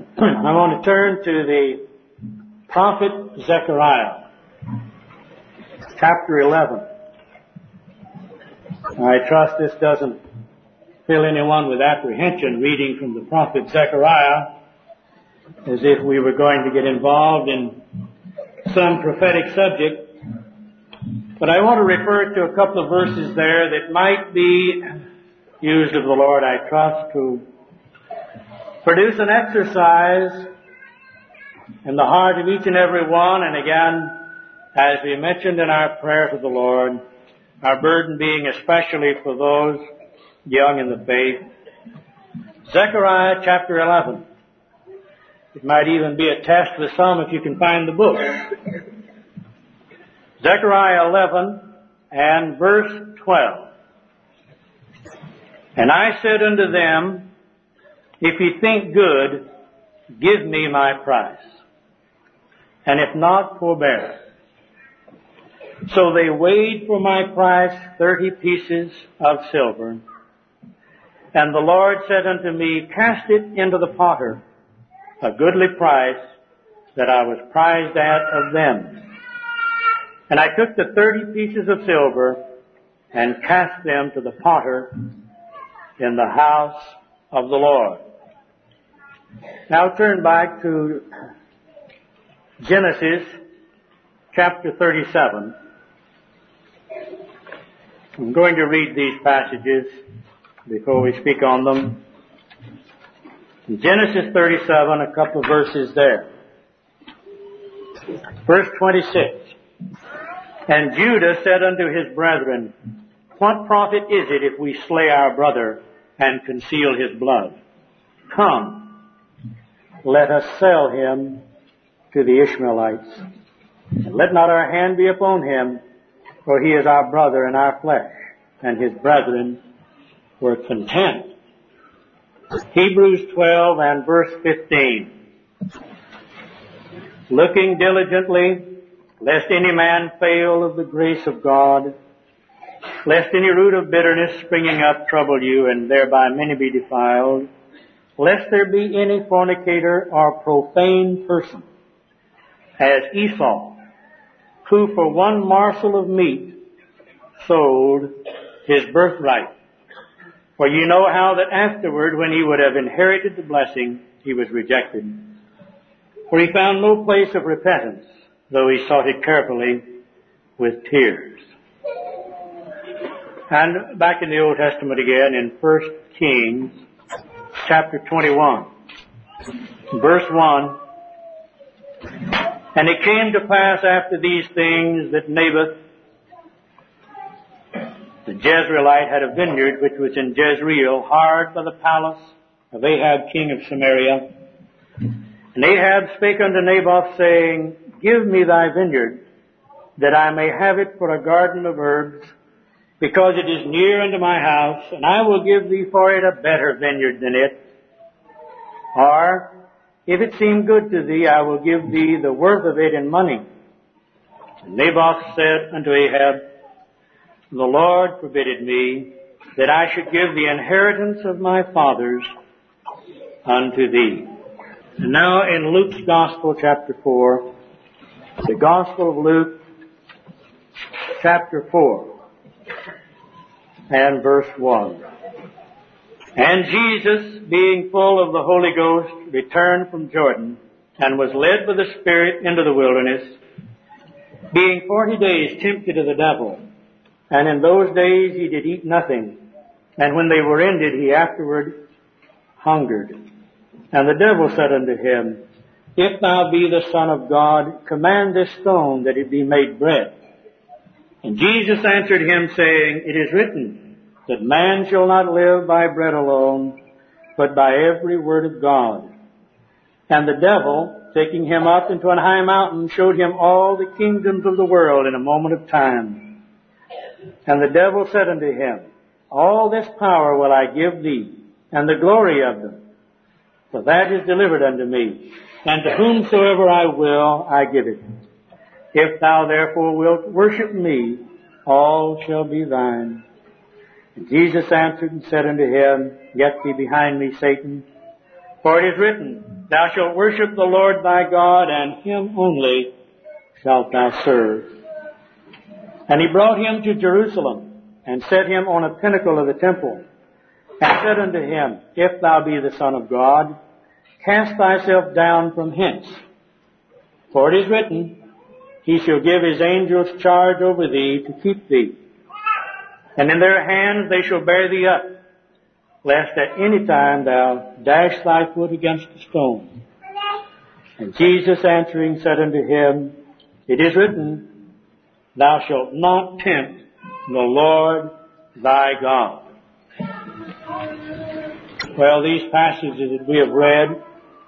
I want to turn to the prophet Zechariah, chapter 11. I trust this doesn't fill anyone with apprehension reading from the prophet Zechariah as if we were going to get involved in some prophetic subject. But I want to refer to a couple of verses there that might be used of the Lord, I trust, to produce an exercise in the heart of each and every one. And again, as we mentioned in our prayer to the Lord, our burden being especially for those young in the faith. Zechariah chapter 11. It might even be a test with some if you can find the book. Zechariah 11 and verse 12. And I said unto them, if ye think good, give me my price. And if not, forbear. So they weighed for my price 30 pieces of silver. And the Lord said unto me, cast it into the potter, a goodly price that I was prized at of them. And I took the 30 pieces of silver and cast them to the potter in the house of the Lord. Now turn back to Genesis chapter 37. I'm going to read these passages before we speak on them. In Genesis 37, a couple of verses there. Verse 26. And Judah said unto his brethren, what profit is it if we slay our brother and conceal his blood? Come, let us sell him to the Ishmaelites. And let not our hand be upon him, for he is our brother and our flesh. And his brethren were content. Hebrews 12 and verse 15. Looking diligently, lest any man fail of the grace of God, lest any root of bitterness springing up trouble you, and thereby many be defiled, lest there be any fornicator or profane person, as Esau, who for one morsel of meat sold his birthright. For you know how that afterward, when he would have inherited the blessing, he was rejected. For he found no place of repentance, though he sought it carefully with tears. And back in the Old Testament again, in 1 Kings chapter 21, verse 1, and it came to pass after these things that Naboth, the Jezreelite, had a vineyard which was in Jezreel, hard by the palace of Ahab king of Samaria. And Ahab spake unto Naboth, saying, give me thy vineyard, that I may have it for a garden of herbs, because it is near unto my house, and I will give thee for it a better vineyard than it. Or, if it seem good to thee, I will give thee the worth of it in money. And Naboth said unto Ahab, the Lord forbidded me that I should give the inheritance of my fathers unto thee. And now in Luke's Gospel, chapter 4, the Gospel of Luke, chapter 4, and verse 1. And Jesus, being full of the Holy Ghost, returned from Jordan, and was led by the Spirit into the wilderness, being 40 days tempted of the devil. And in those days he did eat nothing. And when they were ended, he afterward hungered. And the devil said unto him, if thou be the Son of God, command this stone that it be made bread. And Jesus answered him, saying, it is written, that man shall not live by bread alone, but by every word of God. And the devil, taking him up into an high mountain, showed him all the kingdoms of the world in a moment of time. And the devil said unto him, all this power will I give thee, and the glory of them. For that is delivered unto me, and to whomsoever I will, I give it. If thou therefore wilt worship me, all shall be thine. And Jesus answered and said unto him, get thee behind me, Satan, For it is written, Thou shalt worship the Lord thy God, and him only shalt thou serve. And he brought him to Jerusalem, and set him on a pinnacle of the temple, and said unto him, If thou be the Son of God, cast thyself down from hence. For it is written, He shall give his angels charge over thee to keep thee. And in their hands they shall bear thee up, lest at any time thou dash thy foot against a stone. And Jesus answering said unto him, It is written, Thou shalt not tempt the Lord thy God. Well, these passages that we have read,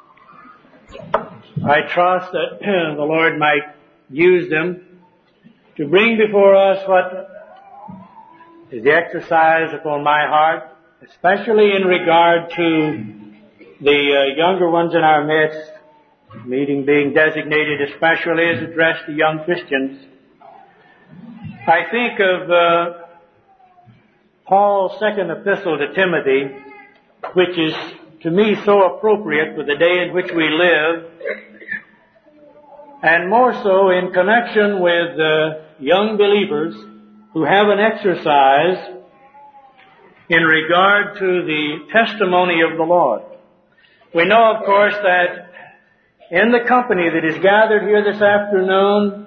I trust that the Lord might use them to bring before us what is the exercise upon my heart, especially in regard to the younger ones in our midst, meeting being designated especially as addressed to young Christians. I think of Paul's second epistle to Timothy, which is to me so appropriate for the day in which we live, and more so in connection with young believers who have an exercise in regard to the testimony of the Lord. We know, of course, that in the company that is gathered here this afternoon,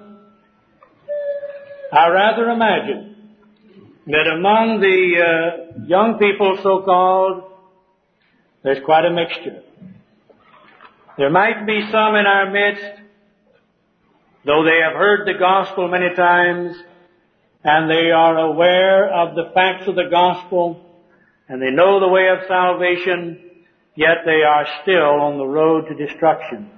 I rather imagine that among the young people, so-called, there's quite a mixture. There might be some in our midst, though they have heard the gospel many times, and they are aware of the facts of the gospel, and they know the way of salvation, yet they are still on the road to destruction.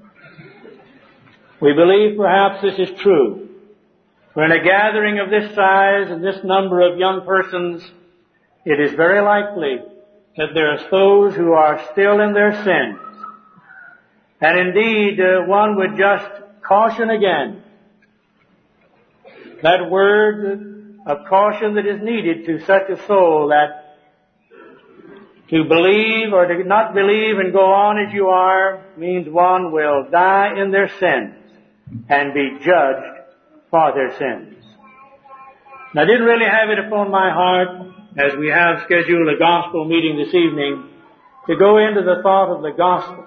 We believe perhaps this is true. For in a gathering of this size and this number of young persons, it is very likely that there are those who are still in their sins. And indeed, one would just caution again, that word of caution that is needed to such a soul, that to believe or to not believe and go on as you are means one will die in their sins and be judged for their sins. Now, I didn't really have it upon my heart, as we have scheduled a gospel meeting this evening, to go into the thought of the gospel.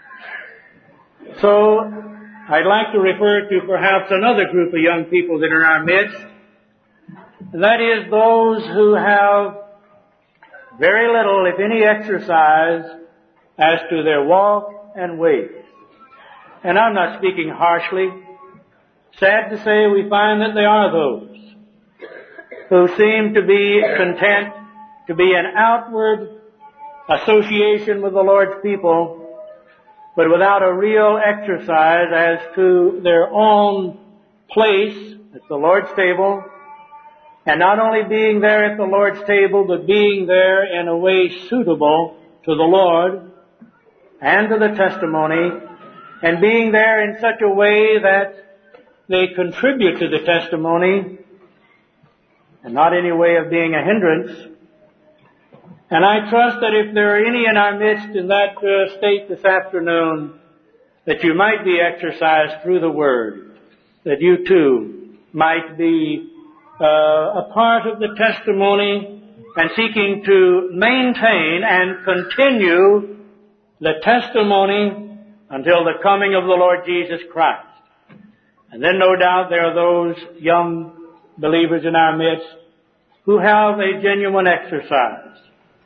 So, I'd like to refer to perhaps another group of young people that are in our midst. And that is those who have very little, if any, exercise as to their walk and ways. And I'm not speaking harshly. Sad to say, we find that there are those who seem to be content to be an outward association with the Lord's people, but without a real exercise as to their own place at the Lord's table, and not only being there at the Lord's table, but being there in a way suitable to the Lord and to the testimony, and being there in such a way that they contribute to the testimony, and not any way of being a hindrance. And I trust that if there are any in our midst in that state this afternoon, that you might be exercised through the Word, that you too might be a part of the testimony and seeking to maintain and continue the testimony until the coming of the Lord Jesus Christ. And then no doubt there are those young believers in our midst who have a genuine exercise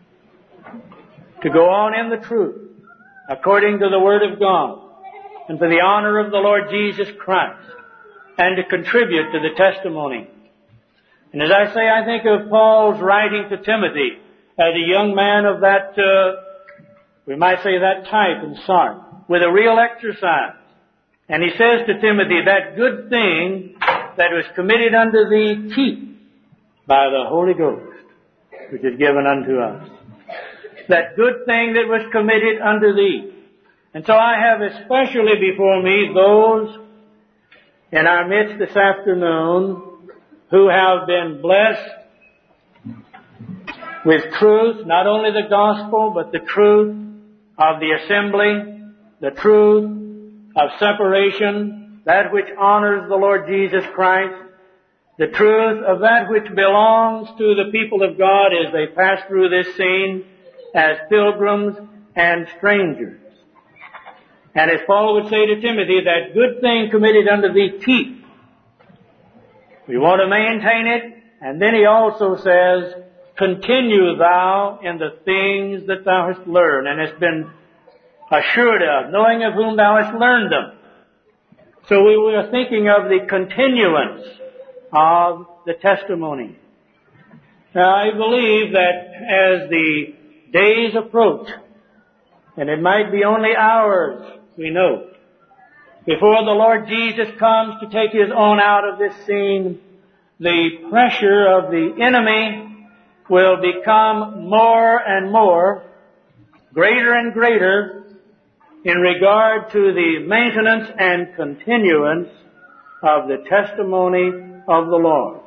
to go on in the truth according to the Word of God and for the honor of the Lord Jesus Christ, and to contribute to the testimony. And as I say, I think of Paul's writing to Timothy as a young man of that, we might say that type and sort, with a real exercise. And he says to Timothy, that good thing that was committed unto thee, keep by the Holy Ghost, which is given unto us. That good thing that was committed unto thee. And so I have especially before me those in our midst this afternoon who have been blessed with truth, not only the gospel, but the truth of the assembly, the truth of separation, that which honors the Lord Jesus Christ, the truth of that which belongs to the people of God as they pass through this scene as pilgrims and strangers. And as Paul would say to Timothy, that good thing committed unto thee keep. We want to maintain it, and then he also says, continue thou in the things that thou hast learned and hast been assured of, knowing of whom thou hast learned them. So we were thinking of the continuance of the testimony. Now I believe that as the days approach, and it might be only hours, we know, before the Lord Jesus comes to take His own out of this scene, the pressure of the enemy will become more and more, greater and greater, in regard to the maintenance and continuance of the testimony of the Lord.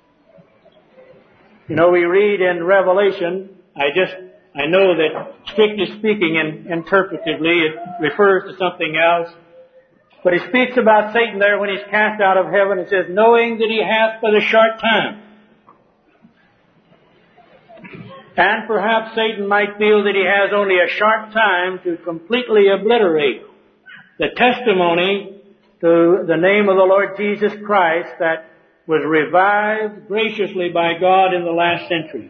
You know, we read in Revelation, I know that strictly speaking and interpretively it refers to something else, but he speaks about Satan there when he's cast out of heaven. It says, knowing that he hath but a short time. And perhaps Satan might feel that he has only a short time to completely obliterate the testimony to the name of the Lord Jesus Christ that was revived graciously by God in the last century.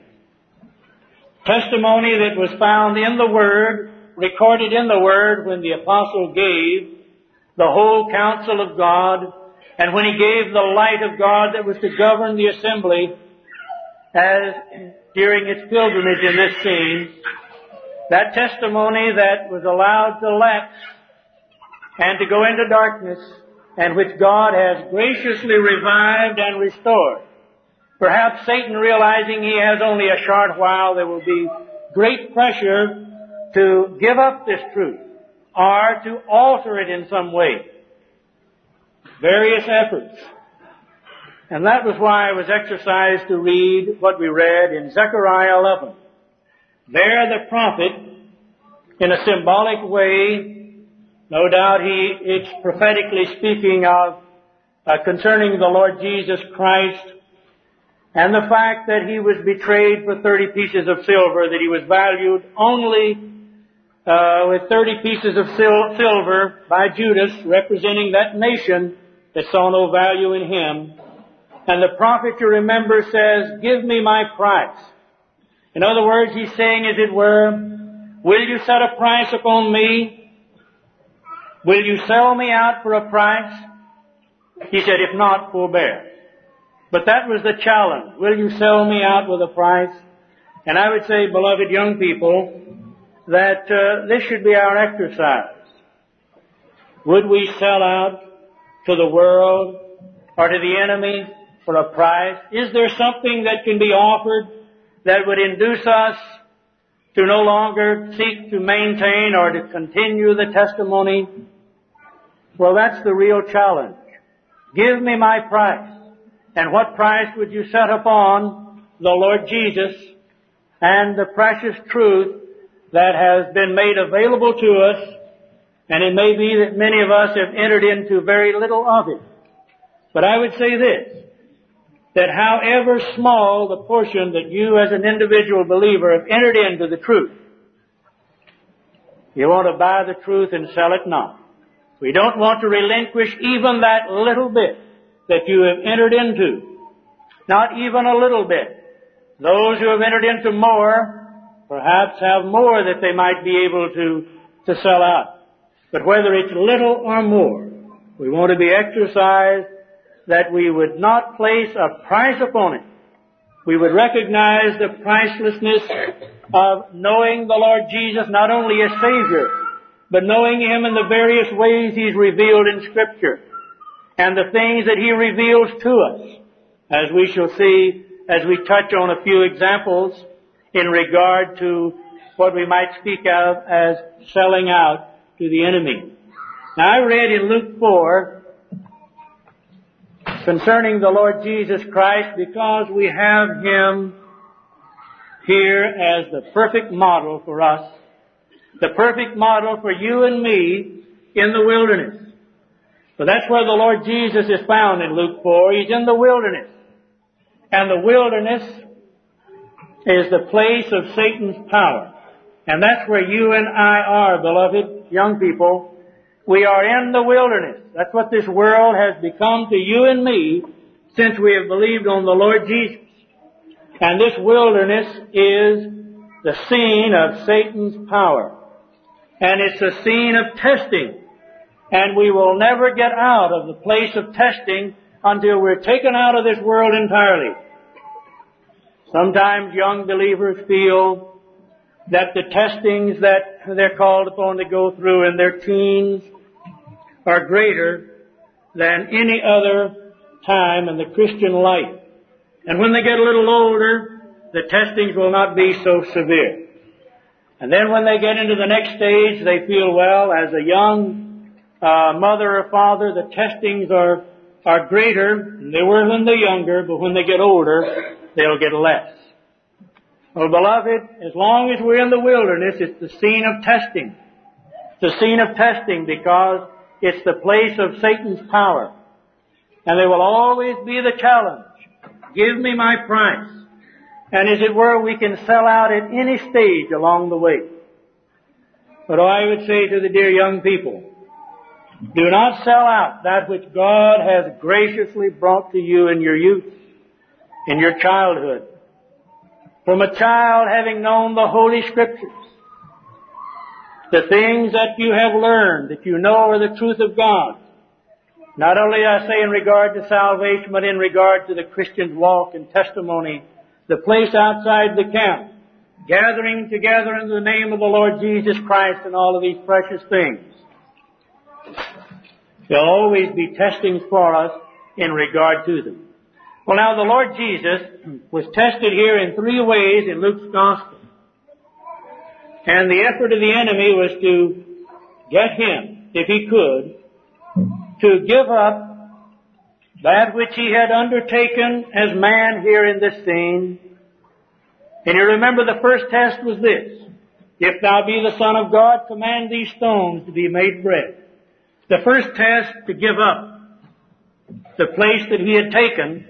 Testimony that was found in the Word, recorded in the Word when the apostle gave the whole counsel of God, and when he gave the light of God that was to govern the assembly as during its pilgrimage in this scene, that testimony that was allowed to lapse and to go into darkness, and which God has graciously revived and restored. Perhaps Satan, realizing he has only a short while, there will be great pressure to give up this truth or to alter it in some way. Various efforts. And that was why I was exercised to read what we read in Zechariah 11. There the prophet, in a symbolic way, no doubt it's prophetically speaking of concerning the Lord Jesus Christ and the fact that He was betrayed for 30 pieces of silver, that He was valued only with 30 pieces of silver by Judas, representing that nation that saw no value in Him. And the prophet, you remember, says, give me my price. In other words, he's saying, as it were, will you set a price upon me? Will you sell me out for a price? He said, if not, forbear. But that was the challenge. Will you sell me out with a price? And I would say, beloved young people, that this should be our exercise. Would we sell out to the world or to the enemy for a price? Is there something that can be offered that would induce us to no longer seek to maintain or to continue the testimony? Well, that's the real challenge. Give me my price. And what price would you set upon the Lord Jesus and the precious truth that has been made available to us? And it may be that many of us have entered into very little of it. But I would say this, that however small the portion that you as an individual believer have entered into the truth, you want to buy the truth and sell it not. We don't want to relinquish even that little bit that you have entered into. Not even a little bit. Those who have entered into more, perhaps have more that they might be able to sell out. But whether it's little or more, we want to be exercised that we would not place a price upon it. We would recognize the pricelessness of knowing the Lord Jesus not only as Savior, but knowing Him in the various ways He's revealed in Scripture, and the things that He reveals to us, as we shall see as we touch on a few examples in regard to what we might speak of as selling out to the enemy. Now I read in Luke 4 concerning the Lord Jesus Christ, because we have Him here as the perfect model for us. the perfect model for you and me in the wilderness. So that's where the Lord Jesus is found in Luke 4. He's in the wilderness. And the wilderness is the place of Satan's power. And that's where you and I are, beloved young people. We are in the wilderness. That's what this world has become to you and me since we have believed on the Lord Jesus. And this wilderness is the scene of Satan's power. And it's a scene of testing. And we will never get out of the place of testing until we're taken out of this world entirely. Sometimes young believers feel that the testings that they're called upon to go through in their teens are greater than any other time in the Christian life. And when they get a little older, the testings will not be so severe. And then when they get into the next stage, they feel, well, as a young mother or father, the testings are greater than they were when they're younger, but when they get older, they'll get less. Well, beloved, as long as we're in the wilderness, it's the scene of testing. It's the scene of testing because it's the place of Satan's power. And there will always be the challenge. Give me my price. And as it were, we can sell out at any stage along the way. But I would say to the dear young people, do not sell out that which God has graciously brought to you in your youth, in your childhood. From a child having known the Holy Scriptures, the things that you have learned, that you know are the truth of God. Not only I say in regard to salvation, but in regard to the Christian's walk and testimony, the place outside the camp, gathering together in the name of the Lord Jesus Christ and all of these precious things. There'll always be testings for us in regard to them. Well, now the Lord Jesus was tested here in three ways in Luke's Gospel. And the effort of the enemy was to get him, if he could, to give up that which he had undertaken as man here in this scene. And you remember the first test was this: if thou be the Son of God, command these stones to be made bread. The first test to give up the place that he had taken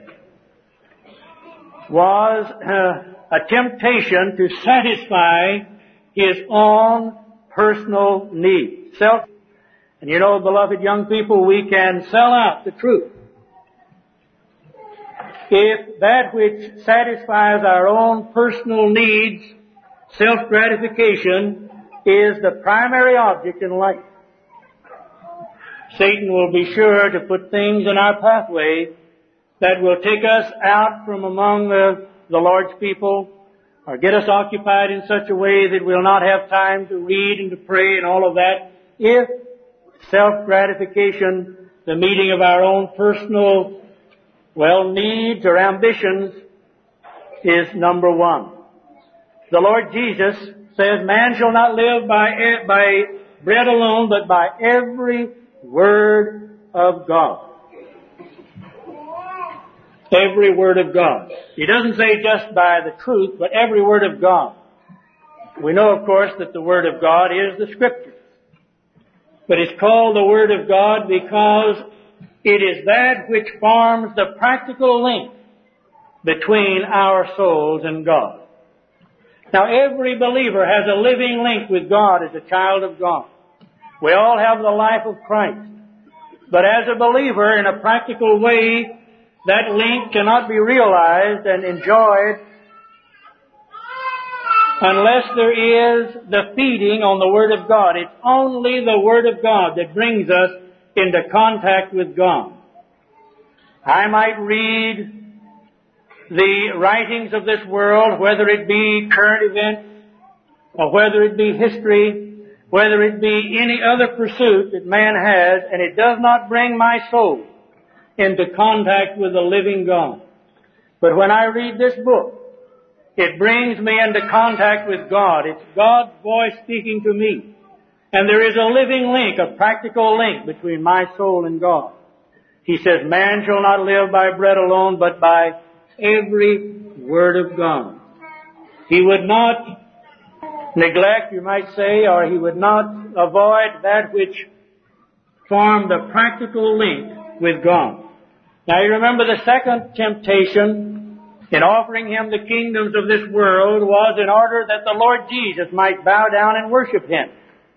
was a temptation to satisfy his own personal need. And you know, beloved young people, we can sell out the truth if that which satisfies our own personal needs, self-gratification, is the primary object in life. Satan will be sure to put things in our pathway that will take us out from among the Lord's people, or get us occupied in such a way that we'll not have time to read and to pray and all of that, if self-gratification, the meeting of our own personal, needs or ambitions, is number one. The Lord Jesus says, man shall not live by bread alone, but by every word of God. Every word of God. He doesn't say just by the truth, but every word of God. We know, of course, that the Word of God is the Scripture. But it's called the Word of God because it is that which forms the practical link between our souls and God. Now, every believer has a living link with God as a child of God. We all have the life of Christ. But as a believer, in a practical way, that link cannot be realized and enjoyed unless there is the feeding on the Word of God. It's only the Word of God that brings us into contact with God. I might read the writings of this world, whether it be current events, or whether it be history, whether it be any other pursuit that man has, and it does not bring my soul into contact with the living God. But when I read this book, it brings me into contact with God. It's God's voice speaking to me. And there is a living link, a practical link between my soul and God. He says, man shall not live by bread alone, but by every word of God. He would not neglect, you might say, or he would not avoid that which formed a practical link with God. Now you remember the second temptation in offering him the kingdoms of this world was in order that the Lord Jesus might bow down and worship him.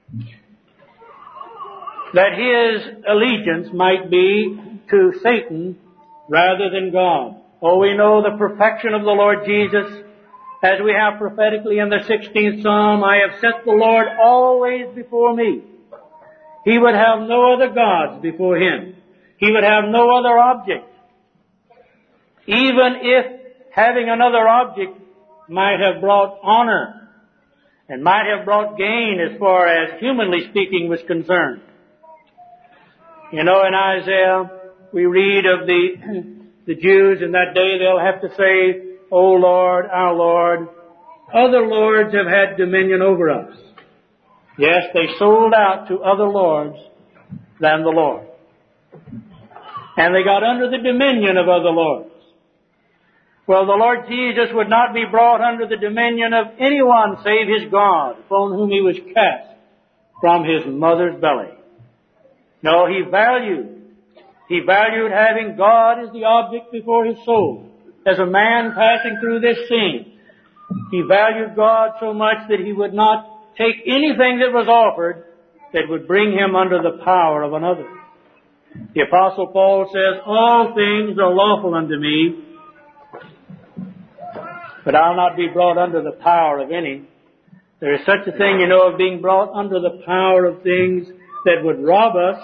That his allegiance might be to Satan rather than God. Oh, we know the perfection of the Lord Jesus, as we have prophetically in the 16th Psalm, I have set the Lord always before me. He would have no other gods before him. He would have no other object. Even if having another object might have brought honor and might have brought gain as far as humanly speaking was concerned. You know, in Isaiah, we read of the Jews in that day, they'll have to say, O Lord, our Lord, other lords have had dominion over us. Yes, they sold out to other lords than the Lord. And they got under the dominion of other lords. Well, the Lord Jesus would not be brought under the dominion of anyone save his God, upon whom he was cast from his mother's belly. No, he valued having God as the object before his soul. As a man passing through this scene, he valued God so much that he would not take anything that was offered that would bring him under the power of another. The Apostle Paul says, all things are lawful unto me, but I'll not be brought under the power of any. There is such a thing, you know, of being brought under the power of things that would rob us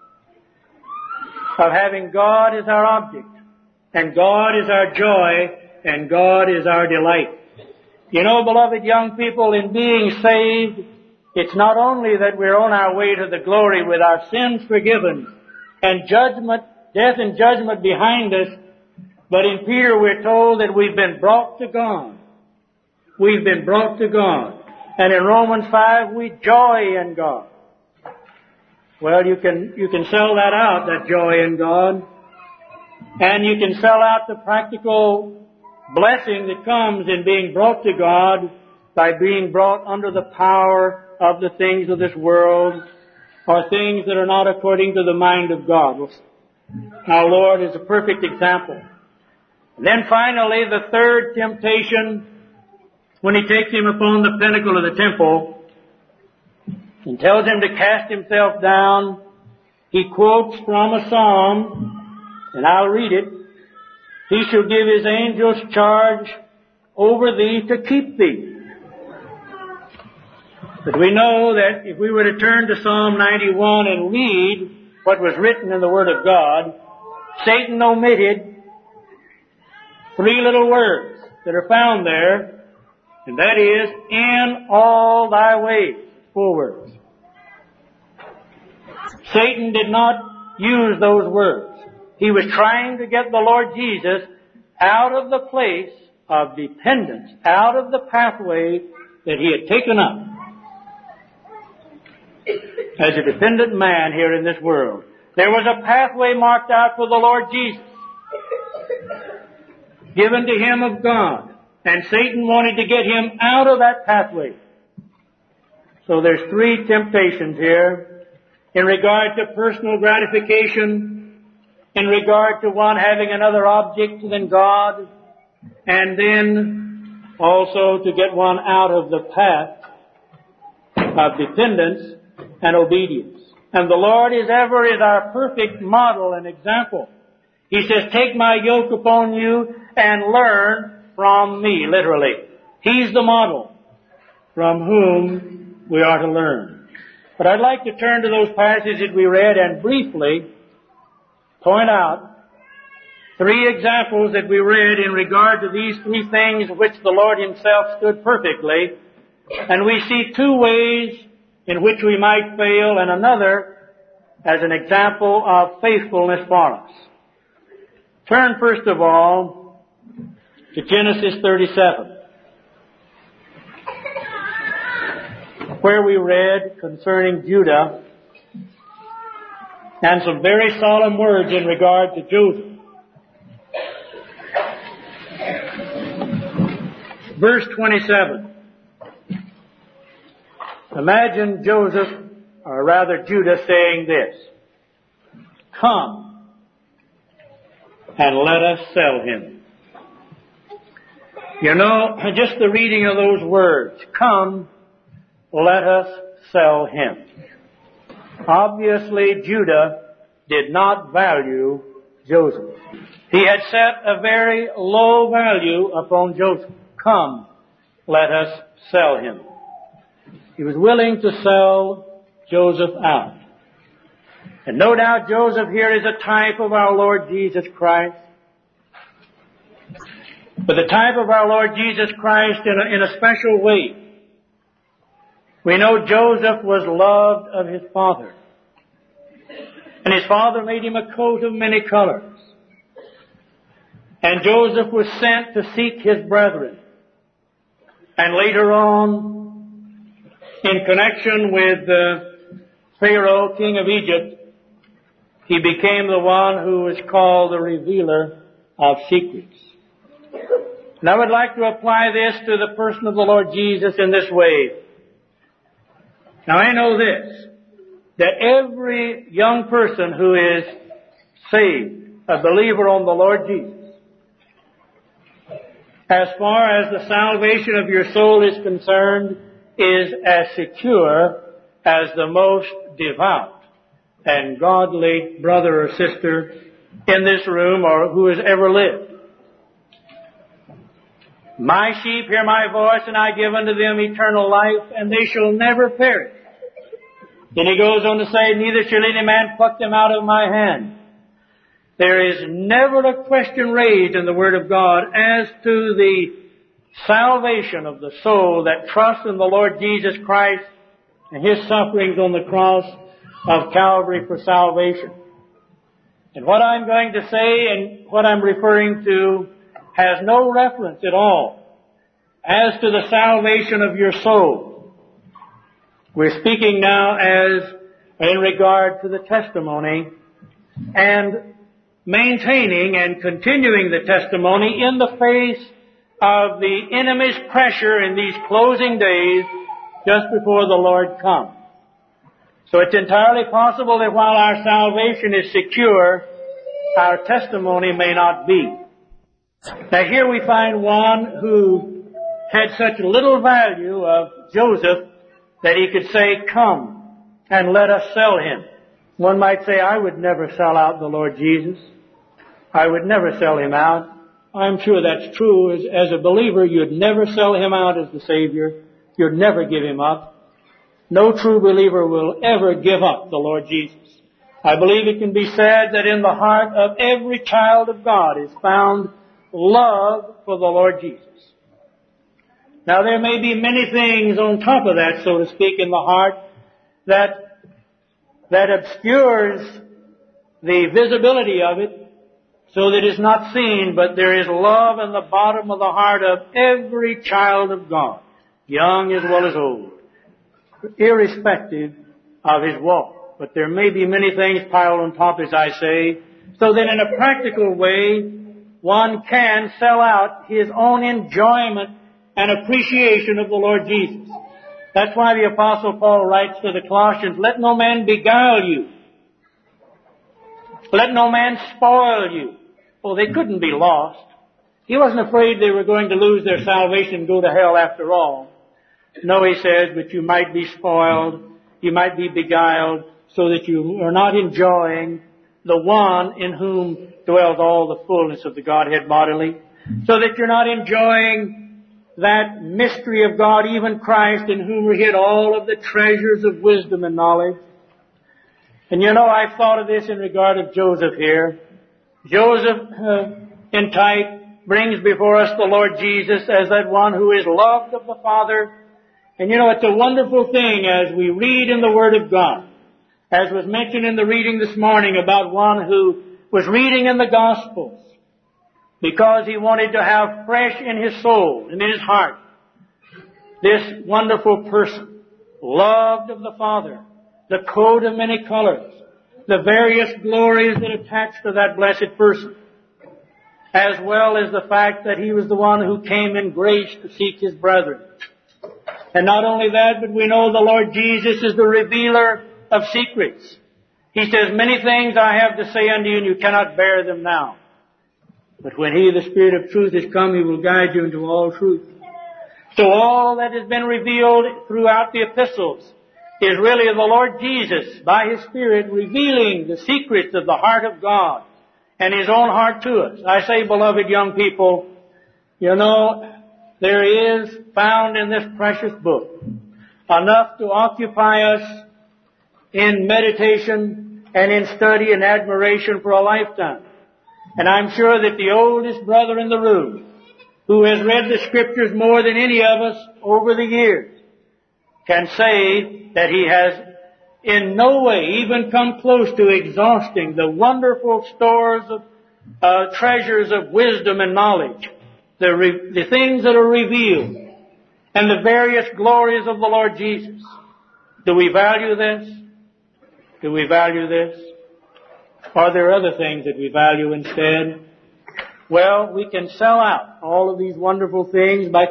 of having God as our object, and God is our joy, and God is our delight. You know, beloved young people, in being saved, it's not only that we're on our way to the glory with our sins forgiven, and judgment, death and judgment behind us, but in Peter we're told that we've been brought to God. We've been brought to God. And in Romans 5, we joy in God. Well, you can sell that out, that joy in God. And you can sell out the practical blessing that comes in being brought to God by being brought under the power of the things of this world or things that are not according to the mind of God. Our Lord is a perfect example. And then finally, the third temptation, when he takes him upon the pinnacle of the temple and tells him to cast himself down, he quotes from a psalm, and I'll read it. He shall give his angels charge over thee to keep thee. But we know that if we were to turn to Psalm 91 and read what was written in the Word of God, Satan omitted 3 little words that are found there, and that is, in all thy ways. 4 words. Satan did not use those words. He was trying to get the Lord Jesus out of the place of dependence, out of the pathway that he had taken up as a dependent man here in this world. There was a pathway marked out for the Lord Jesus, given to him of God, and Satan wanted to get him out of that pathway. So there's 3 temptations here in regard to personal gratification, in regard to one having another object than God, and then also to get one out of the path of dependence and obedience. And the Lord is our perfect model and example. He says, take my yoke upon you and learn from me, literally. He's the model from whom we are to learn. But I'd like to turn to those passages that we read and briefly point out 3 examples that we read in regard to these 3 things which the Lord himself stood perfectly. And we see 2 ways in which we might fail and another as an example of faithfulness for us. Turn first of all to Genesis 37, where we read concerning Judah and some very solemn words in regard to Joseph. Verse 27. Imagine Joseph, or rather Judah, saying this: "Come and let us sell him." You know, just the reading of those words, "Come, let us sell him." Obviously, Judah did not value Joseph. He had set a very low value upon Joseph. "Come, let us sell him." He was willing to sell Joseph out. And no doubt Joseph here is a type of our Lord Jesus Christ. But the type of our Lord Jesus Christ in a special way. We know Joseph was loved of his father. And his father made him a coat of many colors. And Joseph was sent to seek his brethren. And later on, in connection with Pharaoh, king of Egypt, he became the one who was called the revealer of secrets. And I would like to apply this to the person of the Lord Jesus in this way. Now I know this, that every young person who is saved, a believer on the Lord Jesus, as far as the salvation of your soul is concerned, is as secure as the most devout and godly brother or sister in this room or who has ever lived. "My sheep hear my voice, and I give unto them eternal life, and they shall never perish." Then he goes on to say, "Neither shall any man pluck them out of my hand." There is never a question raised in the Word of God as to the salvation of the soul that trusts in the Lord Jesus Christ and His sufferings on the cross of Calvary for salvation. And what I'm going to say and what I'm referring to has no reference at all as to the salvation of your soul. We're speaking now as in regard to the testimony and maintaining and continuing the testimony in the face of the enemy's pressure in these closing days just before the Lord comes. So it's entirely possible that while our salvation is secure, our testimony may not be. Now here we find one who had such little value of Joseph that he could say, "Come and let us sell him." One might say, "I would never sell out the Lord Jesus. I would never sell him out." I'm sure that's true. As a believer, you'd never sell him out as the Savior. You'd never give him up. No true believer will ever give up the Lord Jesus. I believe it can be said that in the heart of every child of God is found love for the Lord Jesus. Now there may be many things on top of that, so to speak, in the heart that obscures the visibility of it so that it's not seen, but there is love in the bottom of the heart of every child of God, young as well as old, irrespective of his walk. But there may be many things piled on top, as I say, so that in a practical way, one can sell out his own enjoyment and appreciation of the Lord Jesus. That's why the Apostle Paul writes to the Colossians, "Let no man beguile you. Let no man spoil you." Well, they couldn't be lost. He wasn't afraid they were going to lose their salvation and go to hell after all. No, he says, but you might be spoiled, you might be beguiled, so that you are not enjoying the one in whom dwells all the fullness of the Godhead bodily. So that you're not enjoying that mystery of God, even Christ, in whom are hid all of the treasures of wisdom and knowledge. And you know, I've thought of this in regard of Joseph here. Joseph, in type, brings before us the Lord Jesus as that one who is loved of the Father. And you know, it's a wonderful thing as we read in the Word of God, as was mentioned in the reading this morning about one who was reading in the Gospels because he wanted to have fresh in his soul and in his heart this wonderful person, loved of the Father, the coat of many colors, the various glories that attach to that blessed person, as well as the fact that he was the one who came in grace to seek his brethren. And not only that, but we know the Lord Jesus is the revealer of secrets. He says, many things I have to say unto you, and you cannot bear them now. But when He, the Spirit of truth, is come, He will guide you into all truth. So all that has been revealed throughout the epistles is really the Lord Jesus, by His Spirit, revealing the secrets of the heart of God and His own heart to us. I say, beloved young people, you know, there is found in this precious book enough to occupy us in meditation and in study and admiration for a lifetime. And I'm sure that the oldest brother in the room, who has read the Scriptures more than any of us over the years, can say that he has in no way even come close to exhausting the wonderful stores of treasures of wisdom and knowledge, the things that are revealed, and the various glories of the Lord Jesus. Do we value this? Do we value this? Are there other things that we value instead? Well, we can sell out all of these wonderful things by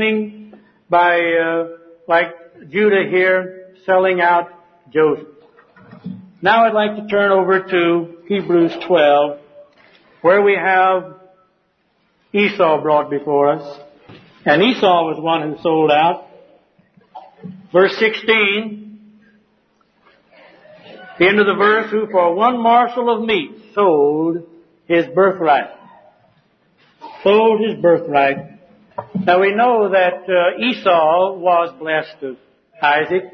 like Judah here, selling out Joseph. Now I'd like to turn over to Hebrews 12, where we have Esau brought before us. And Esau was one who sold out. Verse 16, the end of the verse, who for one morsel of meat sold his birthright. Sold his birthright. Now we know that Esau was blessed of Isaac,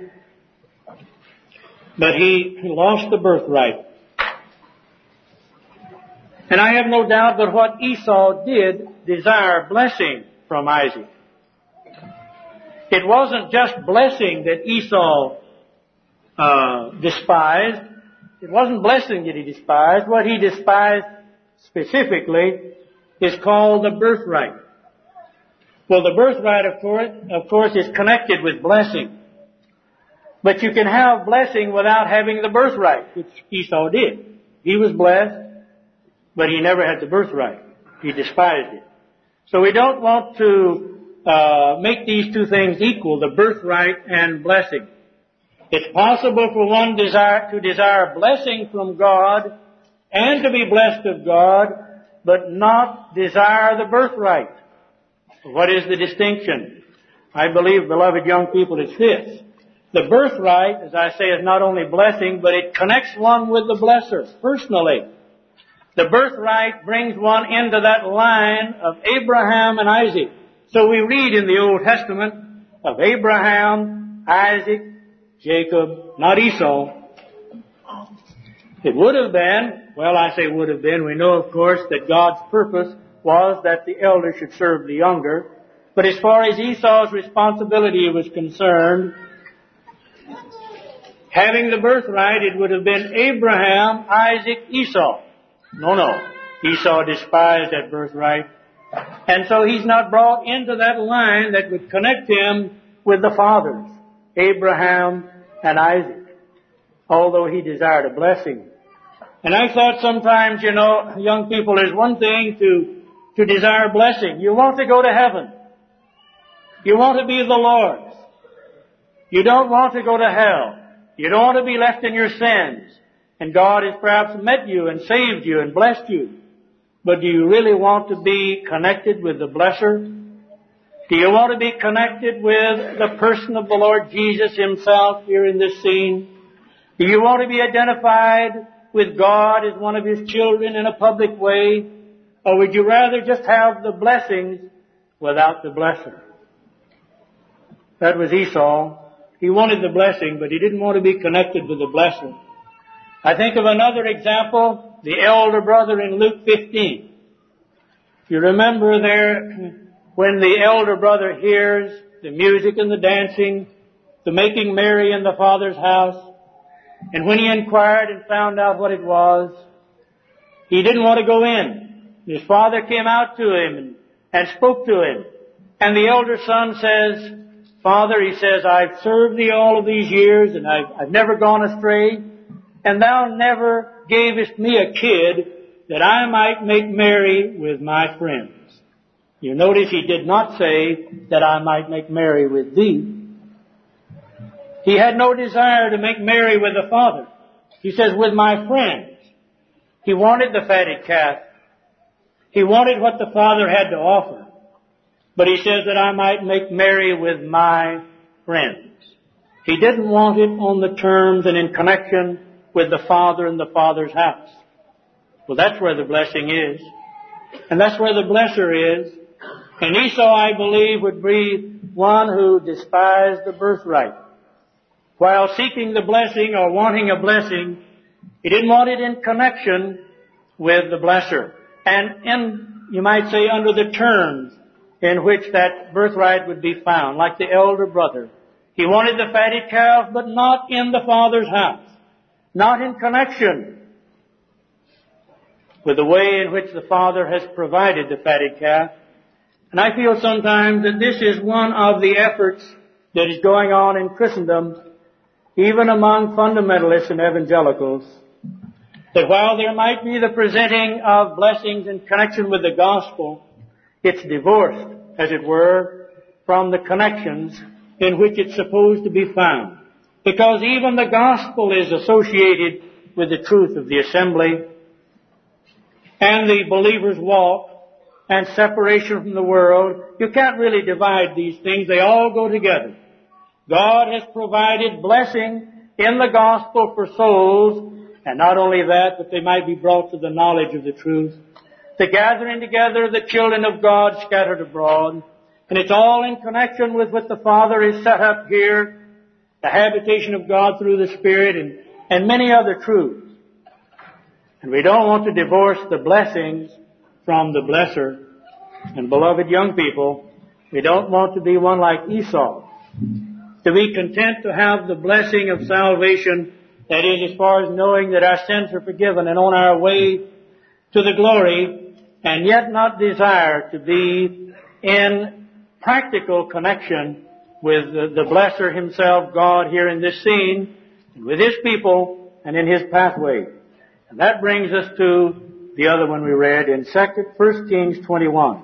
but he lost the birthright. And I have no doubt that what Esau did desire blessing from Isaac. It wasn't just blessing that Esau despised. It wasn't blessing that he despised. What he despised specifically is called the birthright. Well, the birthright, of course, is connected with blessing. But you can have blessing without having the birthright, which Esau did. He was blessed, but he never had the birthright. He despised it. So we don't want to make these two things equal, the birthright and blessing. It's possible for one to desire blessing from God and to be blessed of God, but not desire the birthright. What is the distinction? I believe, beloved young people, it's this. The birthright, as I say, is not only blessing, but it connects one with the blesser personally. The birthright brings one into that line of Abraham and Isaac. So we read in the Old Testament of Abraham, Isaac, Jacob, not Esau. It would have been, well, I say would have been, we know, of course, that God's purpose was that the elder should serve the younger. But as far as Esau's responsibility was concerned, having the birthright, it would have been Abraham, Isaac, Esau. No. Esau despised that birthright. And so he's not brought into that line that would connect him with the fathers, Abraham and Isaac, although he desired a blessing. And I thought sometimes, young people, there's one thing to desire blessing. You want to go to heaven. You want to be the Lord's. You don't want to go to hell. You don't want to be left in your sins. And God has perhaps met you and saved you and blessed you. But do you really want to be connected with the blesser? Do you want to be connected with the person of the Lord Jesus Himself here in this scene? Do you want to be identified with God as one of His children in a public way? Or would you rather just have the blessings without the blesser? That was Esau. He wanted the blessing, but he didn't want to be connected with the blesser. I think of another example, the elder brother in Luke 15. You remember there when the elder brother hears the music and the dancing, the making merry in the father's house, and when he inquired and found out what it was, he didn't want to go in. His father came out to him and spoke to him. And the elder son says, Father, he says, I've served thee all of these years and I've never gone astray. And thou never gavest me a kid that I might make merry with my friends. You notice he did not say that I might make merry with thee. He had no desire to make merry with the Father. He says, with my friends. He wanted the fatted calf. He wanted what the Father had to offer. But he says that I might make merry with my friends. He didn't want it on the terms and in connection with the Father and the Father's house. Well, that's where the blessing is. And that's where the blesser is. And Esau, I believe, would be one who despised the birthright. While seeking the blessing or wanting a blessing, he didn't want it in connection with the blesser. And you might say, under the terms in which that birthright would be found, like the elder brother. He wanted the fatted calf, but not in the Father's house. Not in connection with the way in which the Father has provided the fatted calf. And I feel sometimes that this is one of the efforts that is going on in Christendom, even among fundamentalists and evangelicals, that while there might be the presenting of blessings in connection with the gospel, it's divorced, as it were, from the connections in which it's supposed to be found. Because even the gospel is associated with the truth of the assembly and the believer's walk and separation from the world. You can't really divide these things. They all go together. God has provided blessing in the gospel for souls, and not only that, but they might be brought to the knowledge of the truth. The gathering together of the children of God scattered abroad. And it's all in connection with what the Father has set up here, the habitation of God through the Spirit, and many other truths. And we don't want to divorce the blessings from the blesser. And beloved young people, we don't want to be one like Esau, to be content to have the blessing of salvation, that is, as far as knowing that our sins are forgiven and on our way to the glory, and yet not desire to be in practical connection with the blesser himself, God, here in this scene, and with His people, and in His pathway. And that brings us to the other one we read in 1 Kings 21.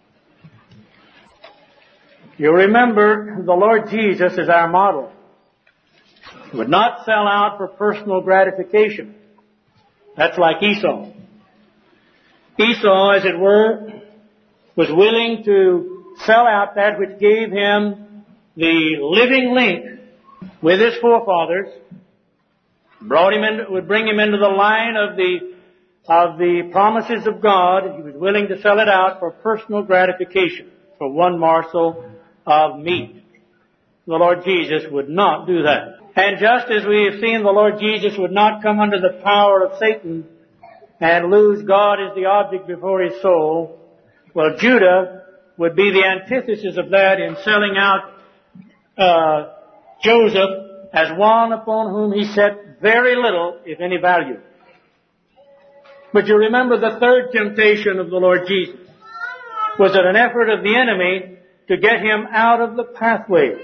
You remember the Lord Jesus is our model. He would not sell out for personal gratification. That's like Esau. Esau, as it were, was willing to sell out that which gave him the living link with his forefathers, would bring him into the line of the promises of God. He was willing to sell it out for personal gratification, for one morsel of meat. The Lord Jesus would not do that. And just as we have seen, the Lord Jesus would not come under the power of Satan and lose God as the object before his soul. Well, Judah would be the antithesis of that in selling out Joseph as one upon whom he set very little, if any, value. But you remember the third temptation of the Lord Jesus was that an effort of the enemy to get him out of the pathway.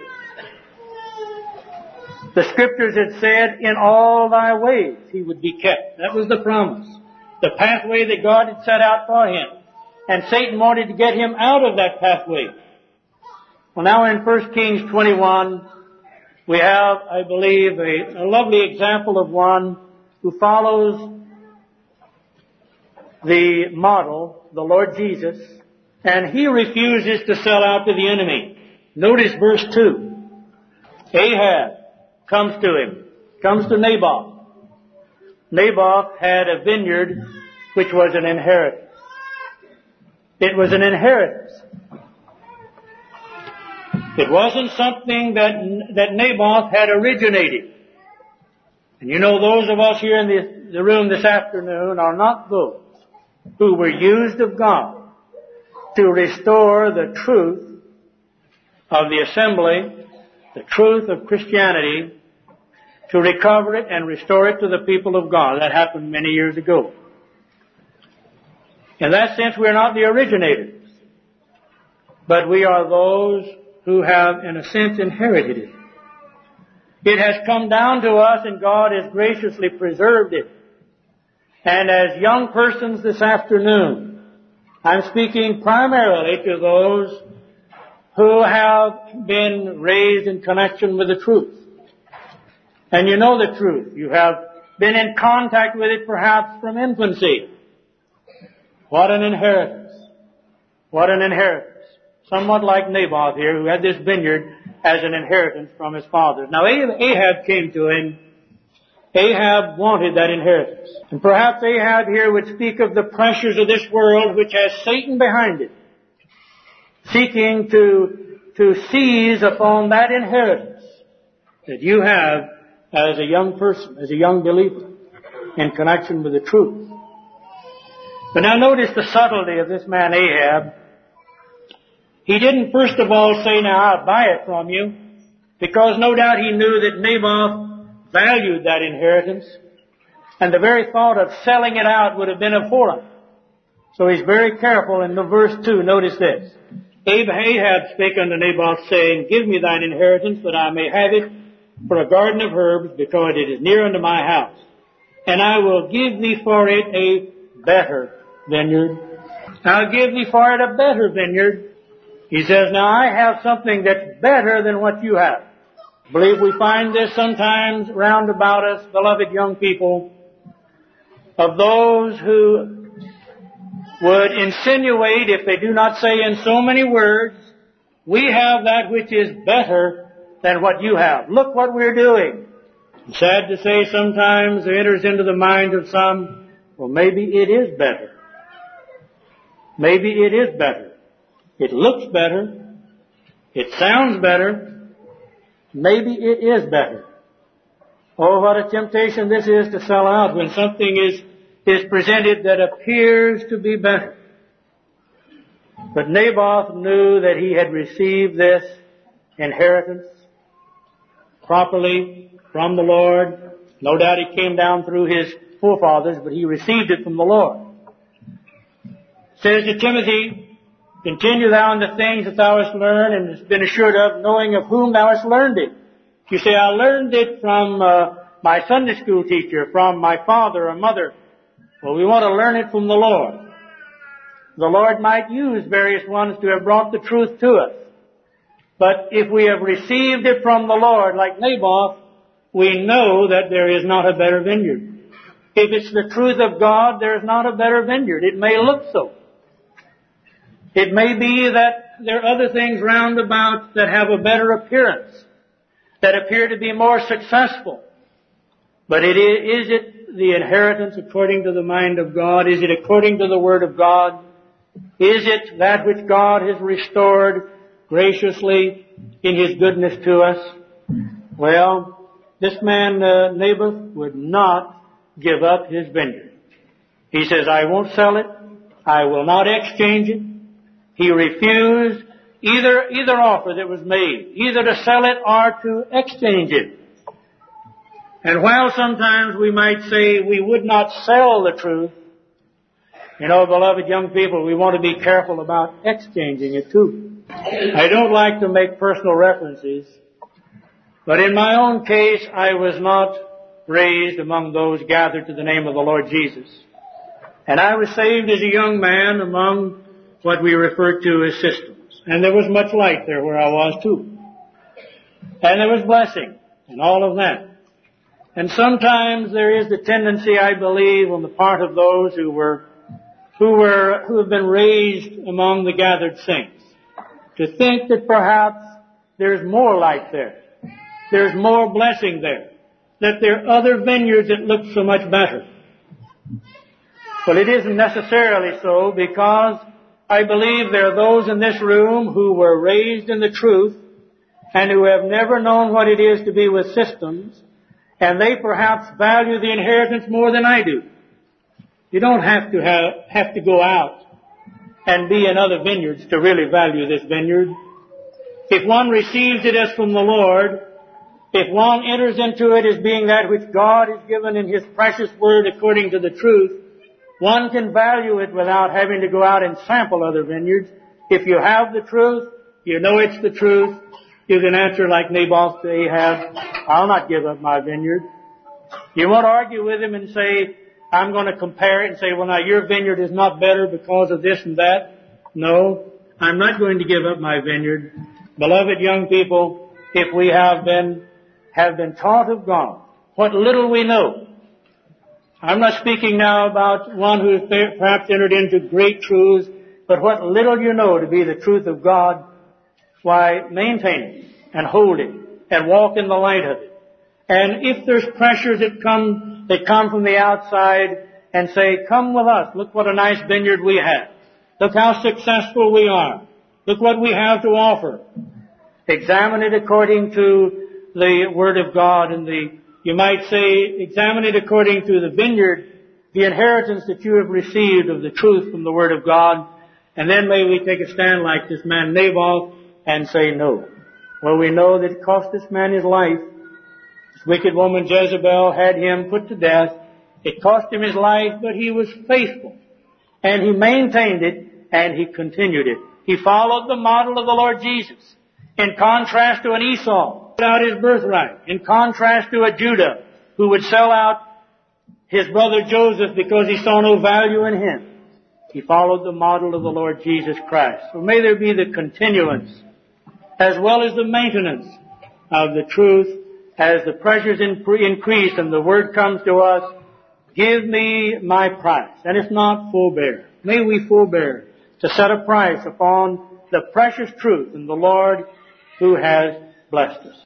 The Scriptures had said, in all thy ways he would be kept. That was the promise. The pathway that God had set out for him. And Satan wanted to get him out of that pathway. Well, now in 1 Kings 21, we have, I believe, a lovely example of one who follows the model, the Lord Jesus, and he refuses to sell out to the enemy. Notice verse 2. Ahab comes to him, comes to Naboth. Naboth had a vineyard which was an inheritance. It was an inheritance. It wasn't something that Naboth had originated. And you know, those of us here in the room this afternoon are not those who were used of God to restore the truth of the assembly, the truth of Christianity, to recover it and restore it to the people of God. That happened many years ago. In that sense, we are not the originators, but we are those who have, in a sense, inherited it. It has come down to us, and God has graciously preserved it. And as young persons this afternoon, I'm speaking primarily to those who have been raised in connection with the truth. And you know the truth. You have been in contact with it perhaps from infancy. What an inheritance. What an inheritance. Somewhat like Naboth here, who had this vineyard as an inheritance from his father. Now Ahab came to him. Ahab wanted that inheritance. And perhaps Ahab here would speak of the pressures of this world which has Satan behind it, seeking to seize upon that inheritance that you have as a young person, as a young believer, in connection with the truth. But now notice the subtlety of this man Ahab. He didn't first of all say, now I'll buy it from you, because no doubt he knew that Naboth valued that inheritance, and the very thought of selling it out would have been abhorrent. So he's very careful in the verse 2. Notice this. Ahab spake unto Naboth, saying, Give me thine inheritance, that I may have it for a garden of herbs, because it is near unto my house. And I will give thee for it a better vineyard. I'll give thee for it a better vineyard. He says, now I have something that's better than what you have. I believe we find this sometimes round about us, beloved young people, of those who would insinuate, if they do not say in so many words, we have that which is better than what you have. Look what we're doing. Sad to say, sometimes it enters into the mind of some, well, maybe it is better. Maybe it is better. It looks better. It sounds better. Maybe it is better. Oh, what a temptation this is to sell out when something is presented that appears to be better. But Naboth knew that he had received this inheritance properly from the Lord. No doubt it came down through his forefathers, but he received it from the Lord. It says to Timothy, continue thou in the things that thou hast learned and hast been assured of, knowing of whom thou hast learned it. You say, I learned it from my Sunday school teacher, from my father or mother. Well, we want to learn it from the Lord. The Lord might use various ones to have brought the truth to us. But if we have received it from the Lord, like Naboth, we know that there is not a better vineyard. If it's the truth of God, there is not a better vineyard. It may look so. It may be that there are other things round about that have a better appearance, that appear to be more successful. But is it the inheritance according to the mind of God? Is it according to the Word of God? Is it that which God has restored graciously in His goodness to us? Well, this man Naboth would not give up his vineyard. He says, I won't sell it. I will not exchange it. He refused either offer that was made, either to sell it or to exchange it. And while sometimes we might say we would not sell the truth, you know, beloved young people, we want to be careful about exchanging it too. I don't like to make personal references, but in my own case, I was not raised among those gathered to the name of the Lord Jesus. And I was saved as a young man among what we refer to as systems. And there was much light there where I was too. And there was blessing and all of that. And sometimes there is the tendency, I believe, on the part of those who have been raised among the gathered saints, to think that perhaps there's more light there. There's more blessing there. That there are other vineyards that look so much better. Well, it isn't necessarily so, because I believe there are those in this room who were raised in the truth and who have never known what it is to be with systems, and they perhaps value the inheritance more than I do. You don't have to go out and be in other vineyards to really value this vineyard. If one receives it as from the Lord, if one enters into it as being that which God has given in His precious Word according to the truth, one can value it without having to go out and sample other vineyards. If you have the truth, you know it's the truth, you can answer like Naboth to Ahab, I'll not give up my vineyard. You won't argue with him and say, I'm going to compare it and say, well, now your vineyard is not better because of this and that. No, I'm not going to give up my vineyard. Beloved young people, if we have been have been taught of God, what little we know. I'm not speaking now about one who has perhaps entered into great truths, but what little you know to be the truth of God, why, maintain it and hold it and walk in the light of it. And if there's pressures that come from the outside and say, come with us, look what a nice vineyard we have. Look how successful we are. Look what we have to offer. Examine it according to the Word of God and you might say, examine it according to the vineyard, the inheritance that you have received of the truth from the Word of God. And then may we take a stand like this man Naboth and say no. Well, we know that it cost this man his life. This wicked woman Jezebel had him put to death. It cost him his life, but he was faithful. And he maintained it, and he continued it. He followed the model of the Lord Jesus. In contrast to an Esau, who out his birthright. In contrast to a Judah, who would sell out his brother Joseph because he saw no value in him. He followed the model of the Lord Jesus Christ. So may there be the continuance, as well as the maintenance of the truth, as the pressures increase and the word comes to us, give me my price. And if not, forbear. May we forbear to set a price upon the precious truth in the Lord who has blessed us.